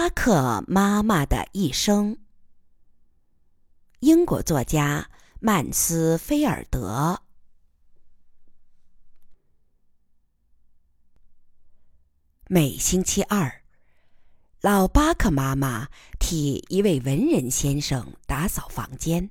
巴克妈妈的一生。英国作家曼斯菲尔德。每星期二，老巴克妈妈替一位文人先生打扫房间。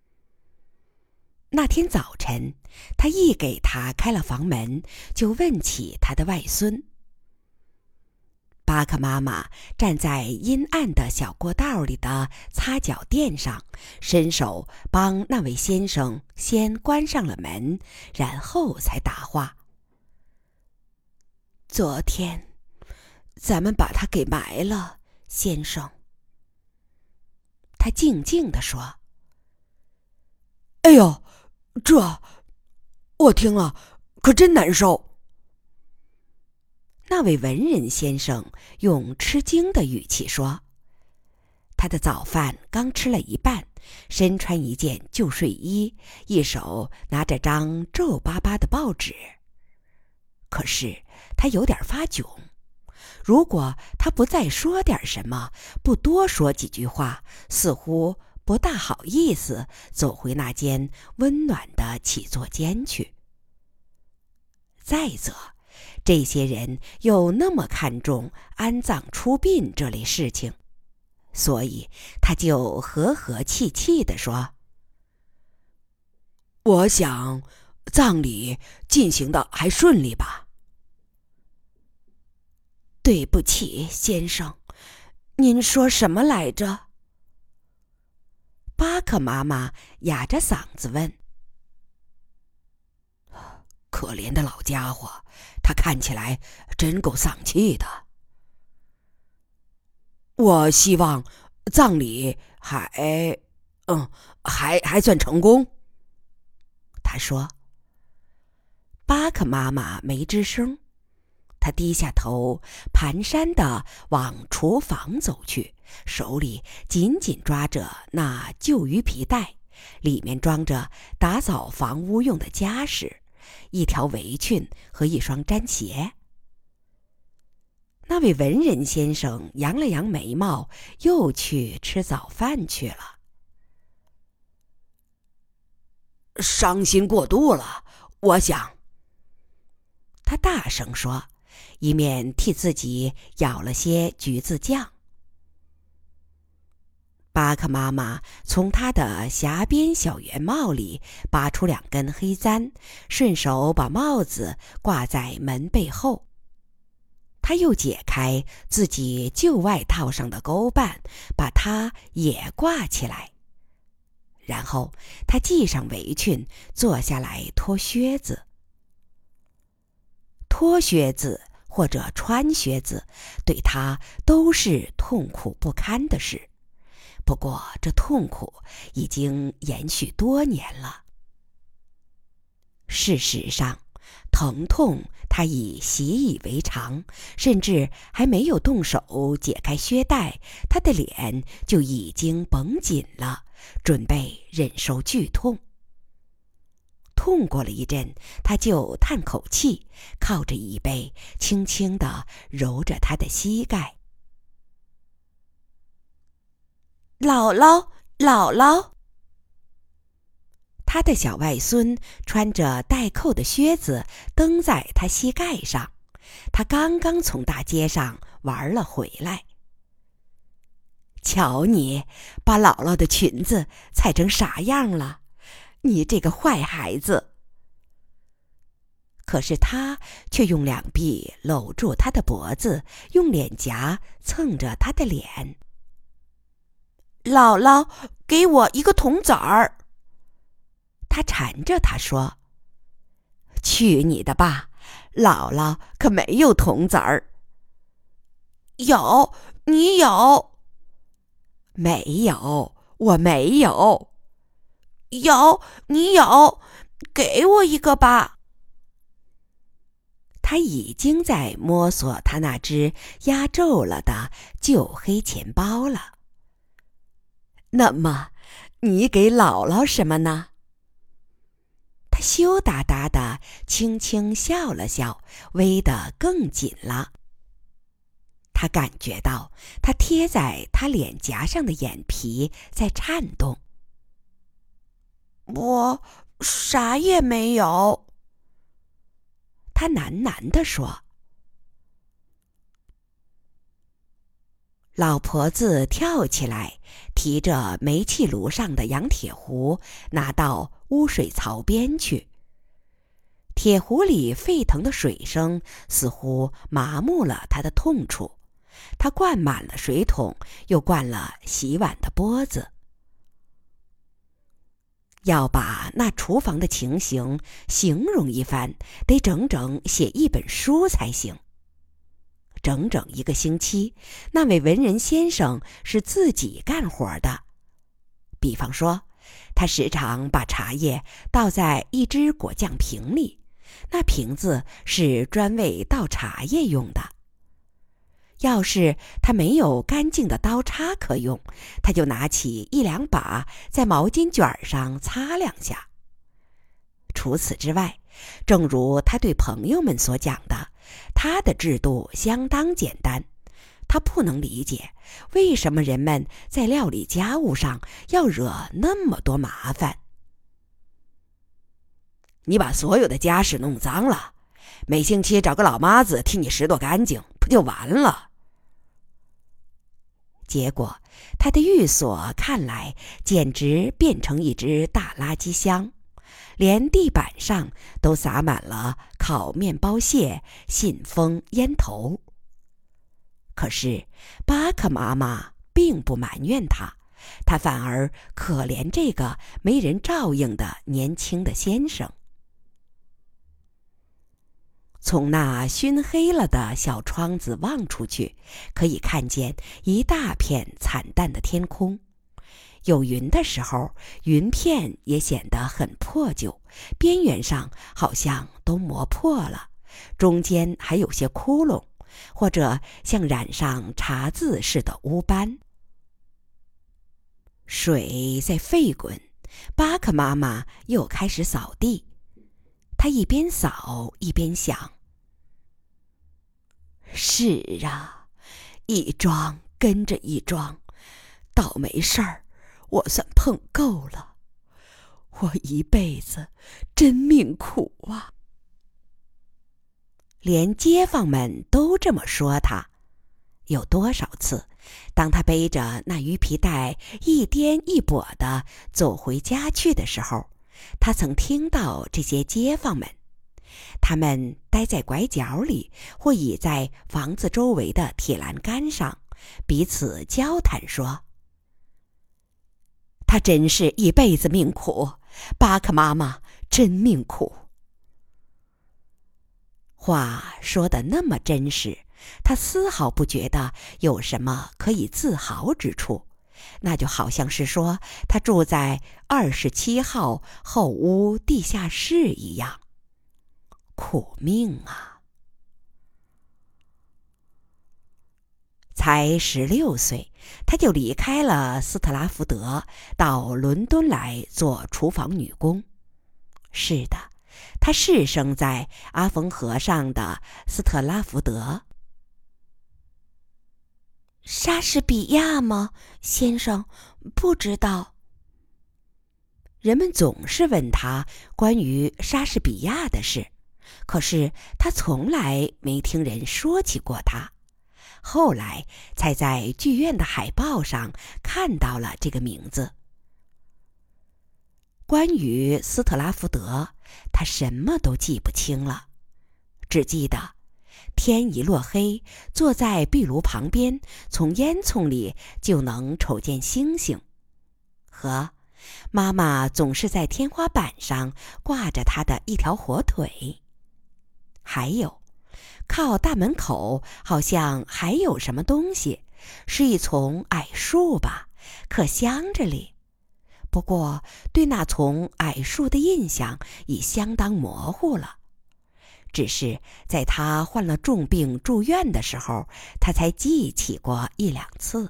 那天早晨，他一给他开了房门，就问起他的外孙。巴克妈妈站在阴暗的小过道里的擦脚垫上，伸手帮那位先生先关上了门，然后才答话：昨天咱们把他给埋了，先生。他静静地说：哎呦，这我听了可真难受。那位文人先生用吃惊的语气说，他的早饭刚吃了一半，身穿一件旧睡衣，一手拿着张皱巴巴的报纸。可是他有点发窘，如果他不再说点什么，不多说几句话，似乎不大好意思走回那间温暖的起坐间去。再则，这些人又那么看重安葬出殡这类事情，所以他就和和气气地说：我想葬礼进行的还顺利吧。对不起，先生，您说什么来着？巴克妈妈哑着嗓子问。可怜的老家伙，他看起来真够丧气的。我希望葬礼还算成功，他说。巴克妈妈没吱声，她低下头，蹒跚地往厨房走去，手里紧紧抓着那旧鱼皮袋，里面装着打扫房屋用的家什，一条围裙和一双毡鞋。那位文人先生扬了扬眉毛，又去吃早饭去了。伤心过度了，我想，他大声说，一面替自己舀了些橘子酱。巴克妈妈从她的霞边小圆帽里拔出2根黑簪，顺手把帽子挂在门背后。她又解开自己旧外套上的钩绊，把它也挂起来。然后她系上围裙，坐下来脱靴子。脱靴子或者穿靴子，对她都是痛苦不堪的事。不过这痛苦已经延续多年了。事实上，疼痛他已习以为常，甚至还没有动手解开靴带，他的脸就已经绷紧了，准备忍受剧痛。痛过了一阵，他就叹口气，靠着椅背，轻轻地揉着他的膝盖。姥姥，姥姥！他的小外孙穿着带扣的靴子蹬在他膝盖上，他刚刚从大街上玩了回来。瞧你把姥姥的裙子踩成啥样了，你这个坏孩子！可是他却用2臂搂住他的脖子，用脸颊蹭着他的脸。姥姥，给我一个铜子儿！他缠着他说：去你的吧，姥姥可没有铜子儿。有，你有。没有，我没有。有，你有，给我一个吧。他已经在摸索他那只压皱了的旧黑钱包了。那么，你给姥姥什么呢？他羞答答的轻轻笑了笑，围得更紧了。 他感觉到他贴在他脸颊上的眼皮在颤动。我啥也没有，他喃喃地说。老婆子跳起来，提着煤气炉上的洋铁壶，拿到污水槽边去。铁壶里沸腾的水声似乎麻木了他的痛处，他灌满了水桶，又灌了洗碗的钵子。要把那厨房的情形形容一番，得整整写一本书才行。整整1个星期，那位文人先生是自己干活的。比方说，他时常把茶叶倒在一只果酱瓶里，那瓶子是专为倒茶叶用的。要是他没有干净的刀叉可用，他就拿起1、2把在毛巾卷上擦2下。除此之外，正如他对朋友们所讲的，他的制度相当简单。他不能理解为什么人们在料理家务上要惹那么多麻烦。你把所有的家事弄脏了，每星期找个老妈子替你拾掇干净，不就完了？结果，他的寓所看来简直变成一只大垃圾箱，连地板上都撒满了烤面包屑、信封、烟头。可是巴克妈妈并不埋怨他，她反而可怜这个没人照应的年轻的先生。从那熏黑了的小窗子望出去，可以看见一大片惨淡的天空。有云的时候，云片也显得很破旧，边缘上好像都磨破了，中间还有些窟窿，或者像染上茶渍似的污斑。水在沸滚，巴克妈妈又开始扫地。她一边扫一边想，是啊，一桩跟着一桩，倒霉事儿我算碰够了。我一辈子真命苦啊！连街坊们都这么说他。有多少次，当他背着那鱼皮袋一颠一跛地走回家去的时候，他曾听到这些街坊们，他们待在拐角里，或倚在房子周围的铁栏杆上，彼此交谈说：他真是一辈子命苦，巴克妈妈真命苦。话说得那么真实，他丝毫不觉得有什么可以自豪之处，那就好像是说他住在27号后屋地下室一样。苦命啊！才16岁，他就离开了斯特拉福德，到伦敦来做厨房女工。是的，他是生在阿冯河上的斯特拉福德。莎士比亚吗，先生？不知道。人们总是问他关于莎士比亚的事，可是他从来没听人说起过他。后来才在剧院的海报上看到了这个名字。关于斯特拉福德，他什么都记不清了，只记得天一落黑，坐在壁炉旁边，从烟囱里就能瞅见星星，和妈妈总是在天花板上挂着她的一条火腿，还有靠大门口好像还有什么东西，是一丛矮树吧，可香着哩。不过对那丛矮树的印象已相当模糊了，只是在他患了重病住院的时候，他才记起过1、2次。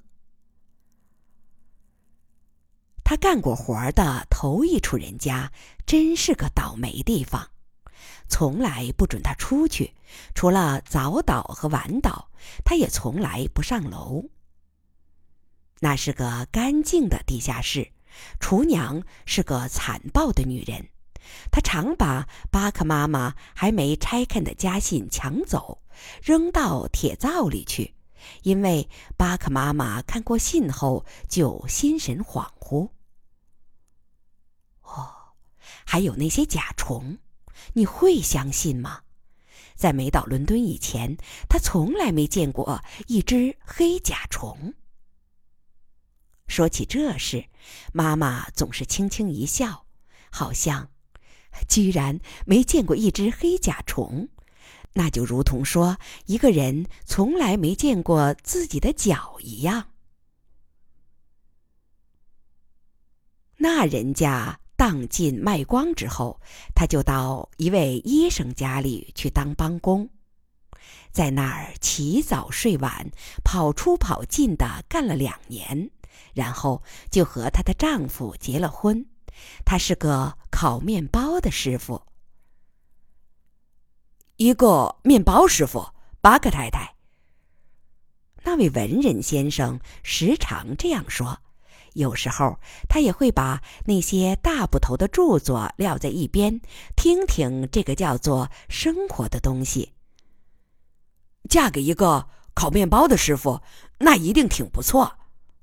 他干过活的头一处人家真是个倒霉地方，从来不准他出去， 除了早祷和晚祷，他也从来不上楼。那是个干净的地下室，厨娘是个残暴的女人，她常把巴克妈妈还没拆开的家信抢走，扔到铁灶里去，因为巴克妈妈看过信后就心神恍惚。还有那些甲虫，你会相信吗？在没到伦敦以前，他从来没见过一只黑甲虫。说起这事，妈妈总是轻轻一笑，好像居然没见过一只黑甲虫，那就如同说一个人从来没见过自己的脚一样。那人家当尽卖光之后，他就到一位医生家里去当帮工，在那儿起早睡晚，跑出跑进的干了2年，然后就和她的丈夫结了婚。他是个烤面包的师傅。一个面包师傅，巴克太太。那位文人先生时常这样说，有时候他也会把那些大部头的著作撂在一边，听听这个叫做生活的东西。嫁给一个烤面包的师傅，那一定挺不错。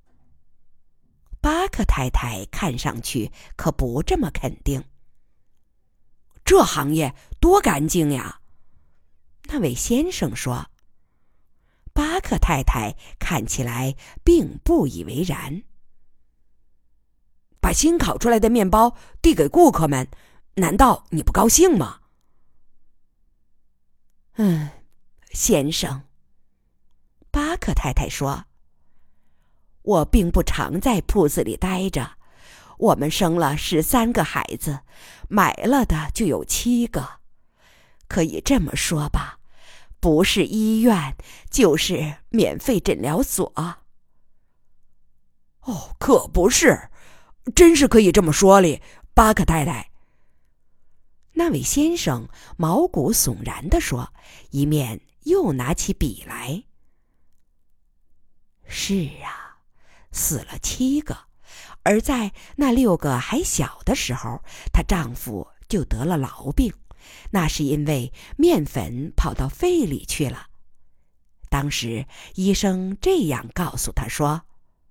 巴克太太看上去可不这么肯定。这行业多干净呀，那位先生说。巴克太太看起来并不以为然。把新烤出来的面包递给顾客们，难道你不高兴吗？先生，巴克太太说，我并不常在铺子里待着，我们生了13个孩子，埋了的就有7个。可以这么说吧，不是医院就是免费诊疗所。可不是，真是可以这么说哩，巴克太太。那位先生毛骨悚然地说，一面又拿起笔来。是啊，死了7个，而在那6个还小的时候，她丈夫就得了痨病，那是因为面粉跑到肺里去了。当时医生这样告诉她说。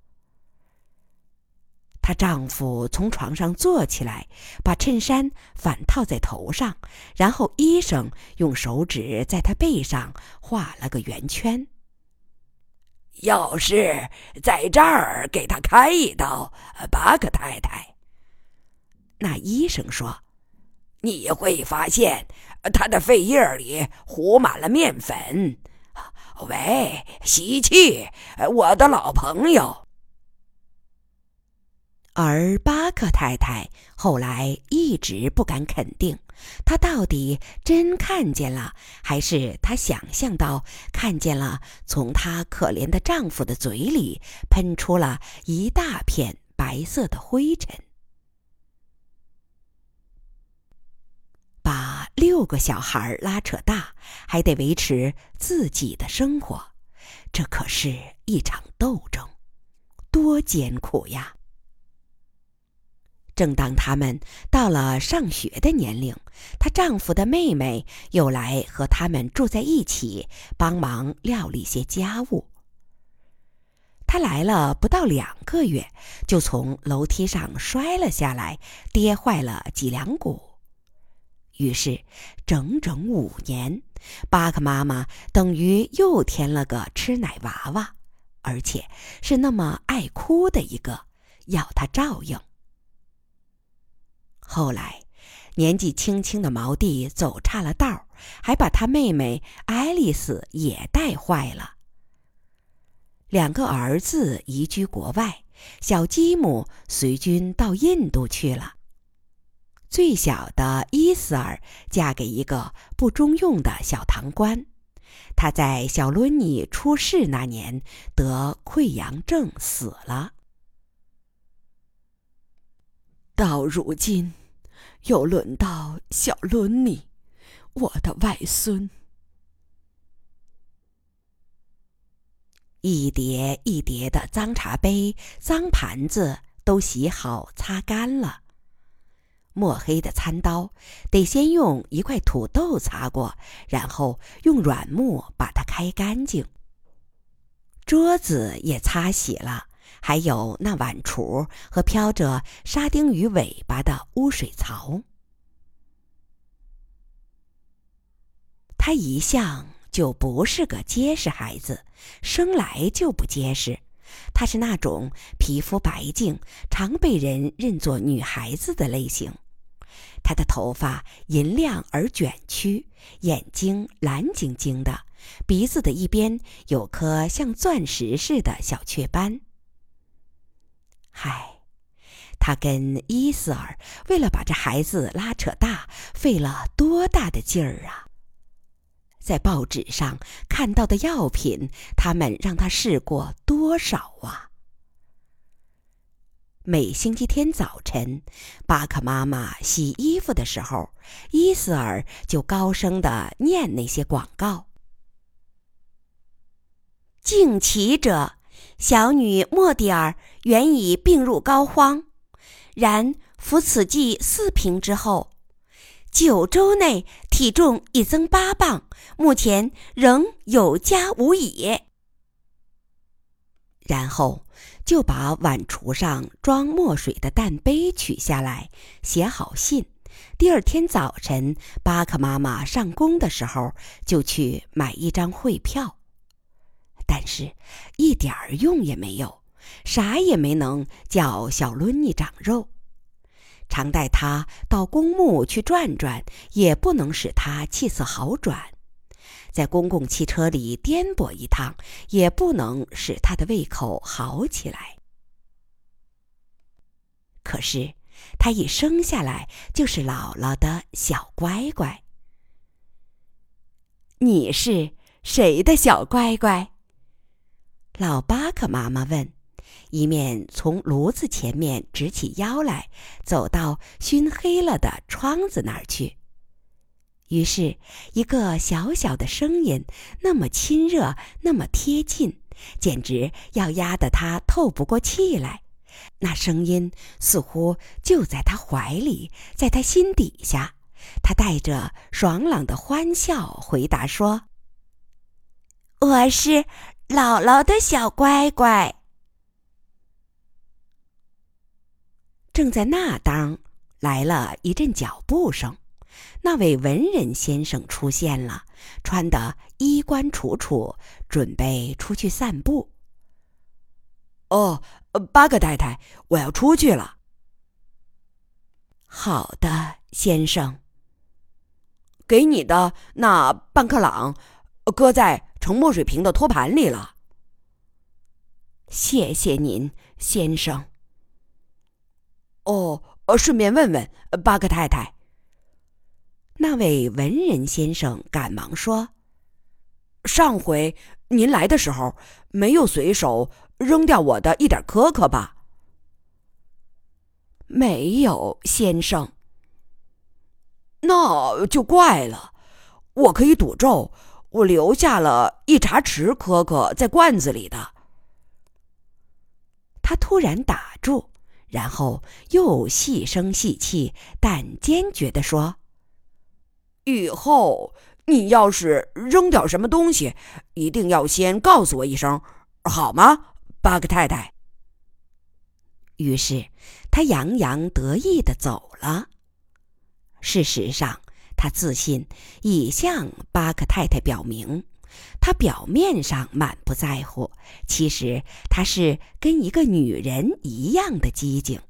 她丈夫从床上坐起来，把衬衫反套在头上，然后医生用手指在她背上画了个圆圈。要是在这儿给她开一刀，巴克太太，那医生说，你会发现她的肺叶里糊满了面粉。喂，吸气，我的老朋友。而巴克太太后来一直不敢肯定，她到底真看见了，还是她想象到看见了从她可怜的丈夫的嘴里喷出了一大片白色的灰尘。把6个小孩拉扯大，还得维持自己的生活，这可是一场斗争，多艰苦呀！正当他们到了上学的年龄，她丈夫的妹妹又来和他们住在一起，帮忙料理些家务。她来了不到2个月，就从楼梯上摔了下来，跌坏了脊梁骨。于是整整5年，巴克妈妈等于又添了个吃奶娃娃，而且是那么爱哭的一个，要她照应。后来，年纪轻轻的毛弟走岔了道，还把他妹妹爱丽丝也带坏了。2个儿子移居国外，小吉姆随军到印度去了。最小的伊斯尔嫁给一个不中用的小堂官，他在小伦尼出世那年得溃疡症死了。到如今，又轮到小伦尼，我的外孙。 一叠一叠的脏茶杯、脏盘子都洗好擦干了。墨黑的餐刀得先用一块土豆擦过，然后用软木把它开干净。桌子也擦洗了，还有那碗橱和飘着沙丁鱼尾巴的污水槽。他一向就不是个结实孩子，生来就不结实。他是那种皮肤白净，常被人认作女孩子的类型。她的头发银亮而卷曲，眼睛蓝晶晶的，鼻子的一边有颗像钻石似的小雀斑。嗨，他跟伊斯尔为了把这孩子拉扯大，费了多大的劲儿啊！在报纸上看到的药品，他们让他试过多少啊！每星期天早晨，巴克妈妈洗衣服的时候，伊斯尔就高声地念那些广告。敬其者，小女莫蒂尔原已病入膏肓，然服此剂4瓶之后，9周内体重已增8磅，目前仍有加无已。然后就把碗橱上装墨水的淡杯取下来，写好信。第二天早晨，巴克妈妈上工的时候，就去买一张汇票。但是一点儿用也没有，啥也没能叫小伦妮长肉。常带她到公墓去转转，也不能使她气色好转。在公共汽车里颠簸一趟，也不能使他的胃口好起来。可是他一生下来就是姥姥的小乖乖。你是谁的小乖乖？老巴克妈妈问，一面从炉子前面直起腰来，走到熏黑了的窗子那儿去。于是一个小小的声音，那么亲热，那么贴近，简直要压得他透不过气来。那声音似乎就在他怀里，在他心底下。他带着爽朗的欢笑回答说：我是姥姥的小乖乖。正在那当，来了一阵脚步声。那位文人先生出现了，穿得衣冠楚楚，准备出去散步。哦，巴克太太，我要出去了。好的，先生。给你的那半克朗，搁在盛墨水瓶的托盘里了。谢谢您，先生。哦，顺便问问巴克太太。那位文人先生赶忙说：上回您来的时候，没有随手扔掉我的一点可可吧？没有，先生。那就怪了，我可以赌咒，我留下了一茶匙可可在罐子里的。他突然打住，然后又细声细气但坚决地说：以后你要是扔掉什么东西，一定要先告诉我一声，好吗，巴克太太？于是他洋洋得意地走了。事实上，他自信已向巴克太太表明，他表面上满不在乎，其实他是跟一个女人一样的机警。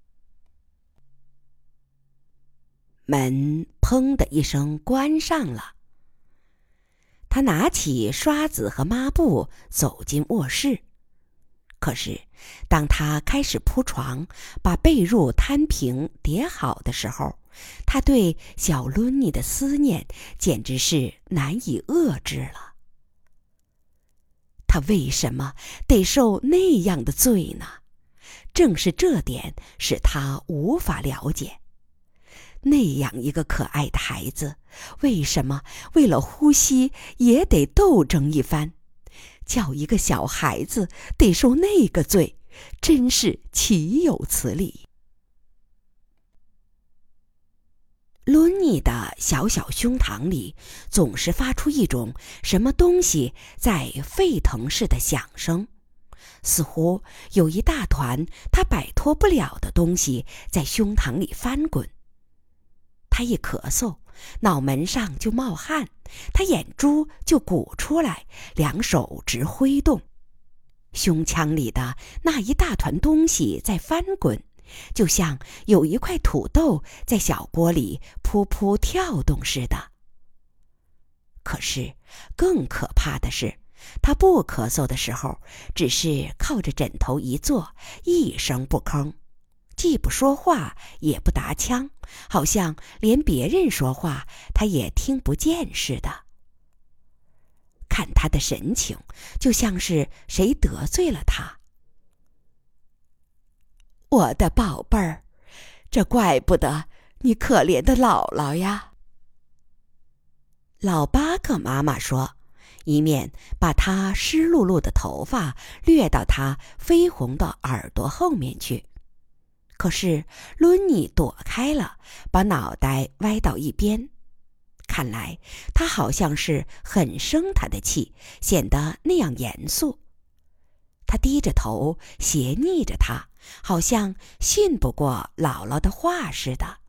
门砰的一声关上了。他拿起刷子和抹布走进卧室。可是当他开始铺床，把被褥摊平叠好的时候，他对小伦妮的思念简直是难以遏制了。他为什么得受那样的罪呢？正是这点使他无法了解。那样一个可爱的孩子，为什么为了呼吸也得斗争一番？ 叫一个小孩子得受那个罪，真是岂有此理。伦尼的小小胸膛里总是发出一种什么东西在沸腾似的响声，似乎有一大团他摆脱不了的东西在胸膛里翻滚。他一咳嗽，脑门上就冒汗，他眼珠就鼓出来，两手直挥动。胸腔里的那一大团东西在翻滚，就像有一块土豆在小锅里噗噗跳动似的。可是更可怕的是，他不咳嗽的时候，只是靠着枕头一坐，一声不吭，既不说话也不答腔，好像连别人说话他也听不见似的。看他的神情，就像是谁得罪了他。我的宝贝儿，这怪不得你可怜的姥姥呀。老巴克妈妈说，一面把她湿漉漉的头发掠到她绯红的耳朵后面去。可是伦尼躲开了，把脑袋歪到一边。看来他好像是很生他的气，显得那样严肃。他低着头斜睨着他，好像信不过姥姥的话似的。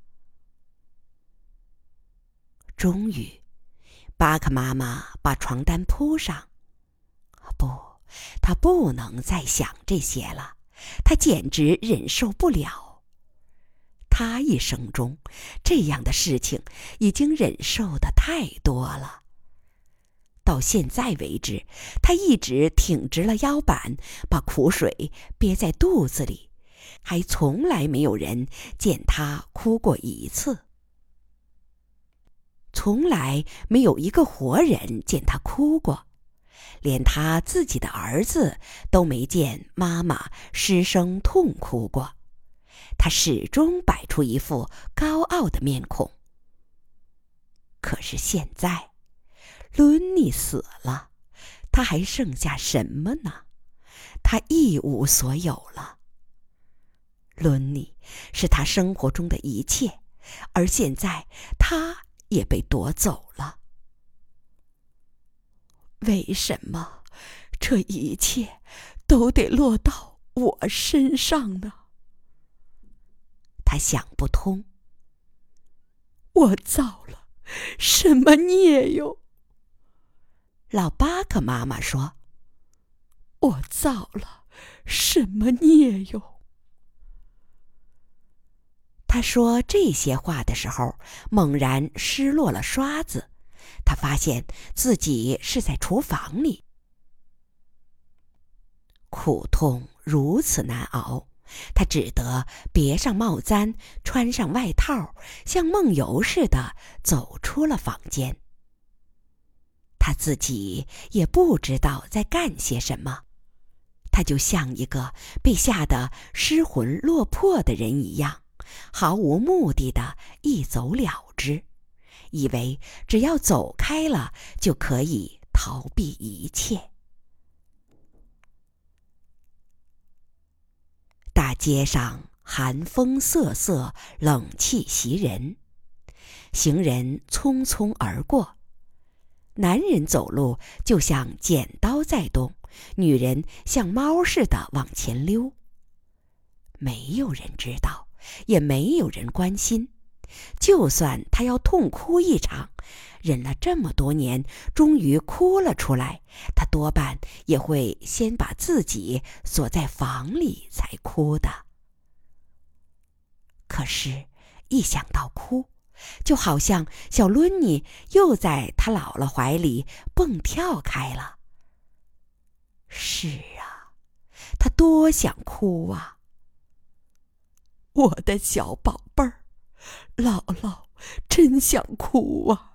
终于巴克妈妈把床单铺上。不，她不能再想这些了，她简直忍受不了。她一生中这样的事情已经忍受的太多了。到现在为止，她一直挺直了腰板，把苦水憋在肚子里，还从来没有人见她哭过一次。从来没有一个活人见她哭过，连她自己的儿子都没见妈妈失声痛哭过。她始终摆出一副高傲的面孔。可是现在，伦尼死了，她还剩下什么呢？她一无所有了。伦尼是她生活中的一切，而现在她也被夺走了。为什么这一切都得落到我身上呢？他想不通。我造了什么孽哟？老巴克妈妈说，我造了什么孽哟？他说这些话的时候，猛然失落了刷子。他发现自己是在厨房里。苦痛如此难熬，他只得别上帽簪，穿上外套，像梦游似的走出了房间。他自己也不知道在干些什么，他就像一个被吓得失魂落魄的人一样，毫无目的的一走了之，以为只要走开了就可以逃避一切。大街上寒风瑟瑟，冷气袭人，行人匆匆而过。男人走路就像剪刀在动，女人像猫似的往前溜。没有人知道，也没有人关心。就算他要痛哭一场，忍了这么多年，终于哭了出来，他多半也会先把自己锁在房里才哭的。可是一想到哭，就好像小伦尼又在他姥姥怀里蹦跳开了。是啊，他多想哭啊！我的小宝贝儿，姥姥真想哭啊！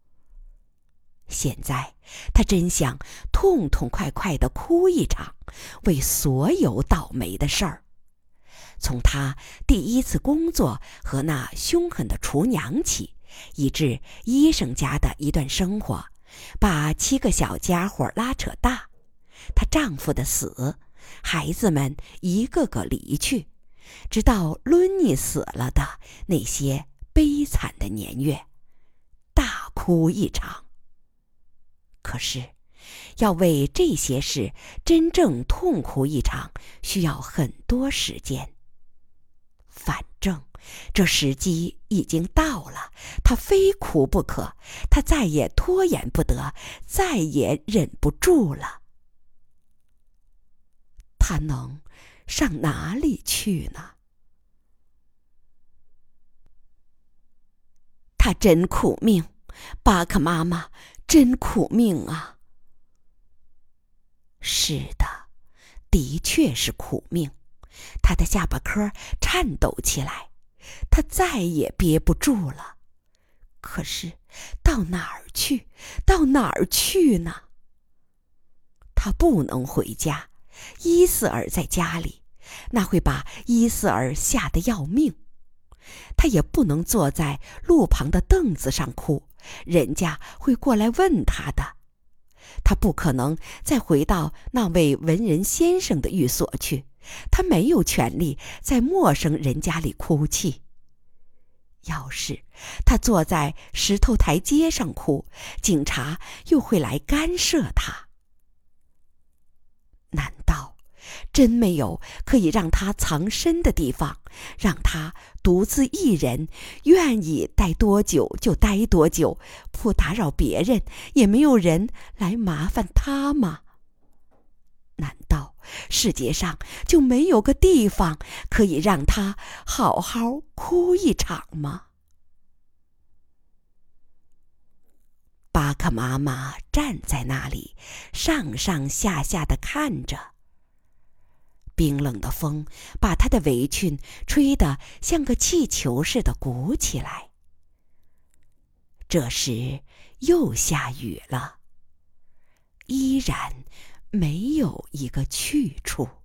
现在他真想痛痛快快地哭一场，为所有倒霉的事儿。从他第一次工作和那凶狠的厨娘起，以致医生家的一段生活，把7个小家伙拉扯大， 她丈夫的死，孩子们一个个离去，直到伦尼死了的那些悲惨的年月，大哭一场。可是要为这些事真正痛哭一场，需要很多时间。反正这时机已经到了，他非哭不可，他再也拖延不得，再也忍不住了。他能上哪里去呢？他真苦命，巴克妈妈真苦命啊！是的，的确是苦命。他的下巴颏颤抖起来，他再也憋不住了。可是到哪儿去？到哪儿去呢？他不能回家，伊瑟尔在家里，那会把伊瑟尔吓得要命。他也不能坐在路旁的凳子上哭，人家会过来问他的。他不可能再回到那位文人先生的寓所去，他没有权利在陌生人家里哭泣。要是他坐在石头台阶上哭，警察又会来干涉他。难道真没有可以让他藏身的地方，让他独自一人，愿意待多久就待多久，不打扰别人，也没有人来麻烦他吗？难道世界上就没有个地方可以让他好好哭一场吗？巴克妈妈站在那里，上上下下地看着。冰冷的风把她的围裙吹得像个气球似的鼓起来。这时又下雨了，依然没有一个去处。